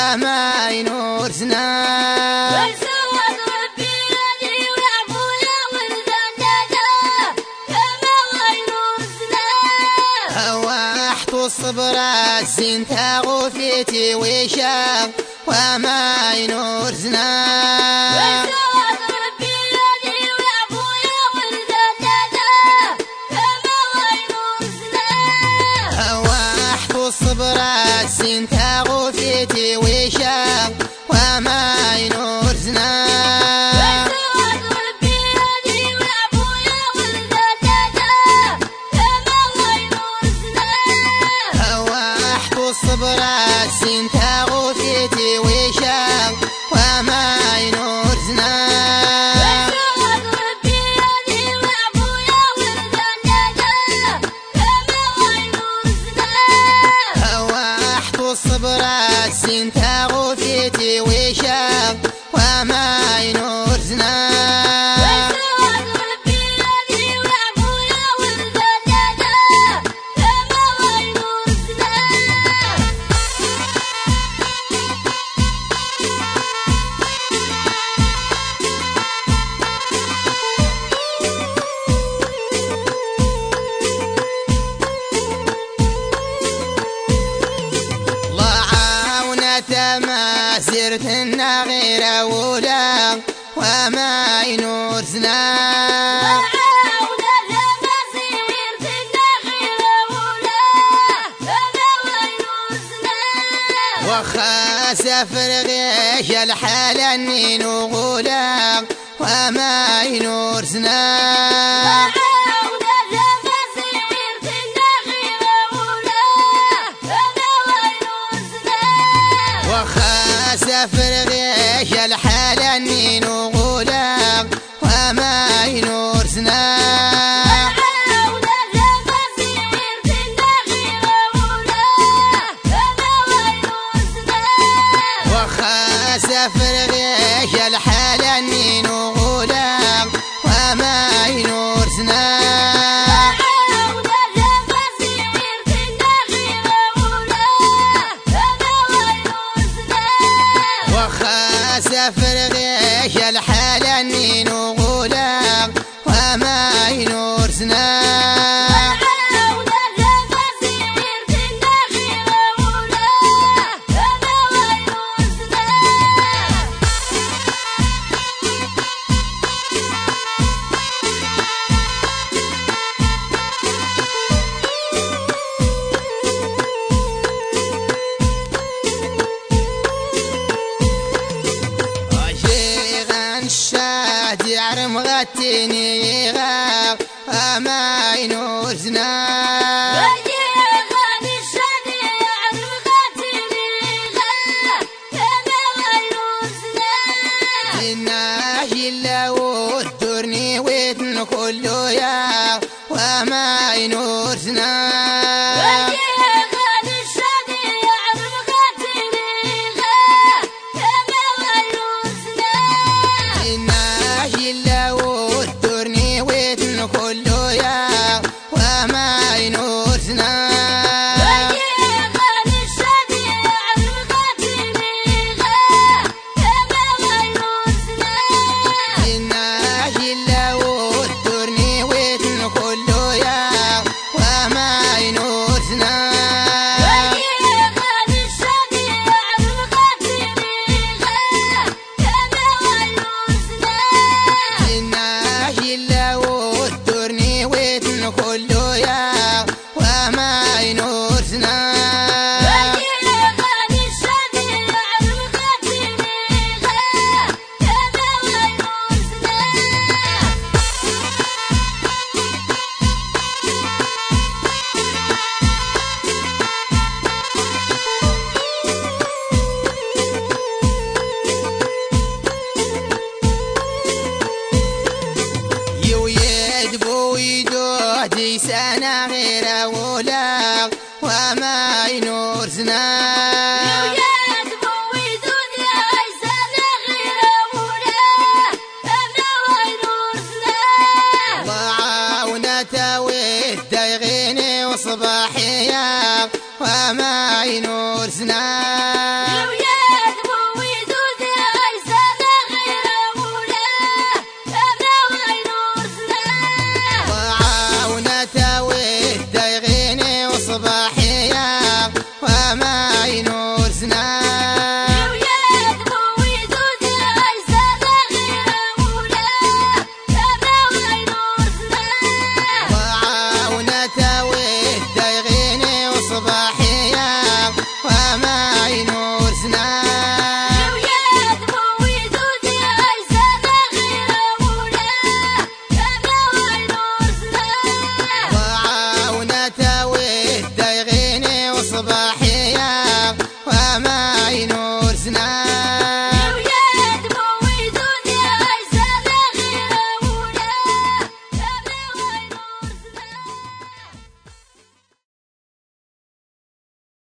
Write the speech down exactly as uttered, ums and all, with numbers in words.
وما ينورزنا. الصبر الزين تغوفيتي وشاق وما ينورزنا. واحد الصبر الزين تغوفيتي وشاق وما ينورزنا. الصبر الزين تغوفيتي وشاق وما ينورزنا. واحد الصبر الزين تغوفيتي وشاق وما ينورزنا. ما سرتنا غير ولا وما ينورزنا. وخا سفر غيش الحال النين وغلا وما ينورزنا. سفر غيش الحال النين وغلاق وما ينورزنا. وخا سفر غيش الحال النين وغلاق وما ينورزنا. سفر غيش الحال النين وغلاق وما ينورزنا. الشاد يعرم غتيني غاق وما ينورزنا. الناجي إلا ودرني ويتن كله يا وما ينورزنا. كله يا وما ينورزنا. الناجي إلا ودرني ويتن كله يا وما ينورزنا. الناجي إلا ودرني ويتن كله يا وما ينورزنا. ويدودي سنة غير ولا وما ينورزنا. ضعاونة والديغيني وصباحية وما ينورزنا.